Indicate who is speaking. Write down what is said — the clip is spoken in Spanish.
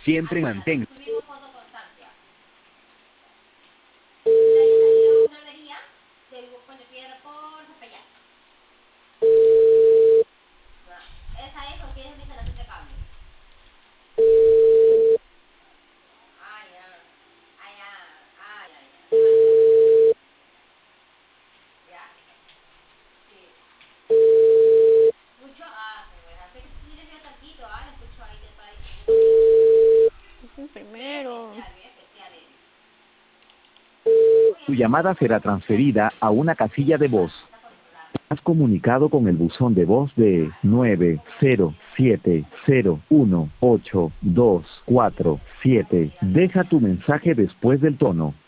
Speaker 1: Siempre mantén.
Speaker 2: Subimos foto constancia. Ahí salió una avería del Coño Piedra por Zapallar. ¿Esa es o quieres mi instalación de cable? Ah, ya. Ah, ya. Ah, ya, ya. ¿Ya? Sí. Escucho, pues hace que tú tienes bien cerquito, lo escucho ahí del país.
Speaker 3: Primero.
Speaker 2: Bien especial,
Speaker 1: Tu llamada será transferida a una casilla de voz. Has comunicado con el buzón de voz de 907018247. Deja tu mensaje después del tono.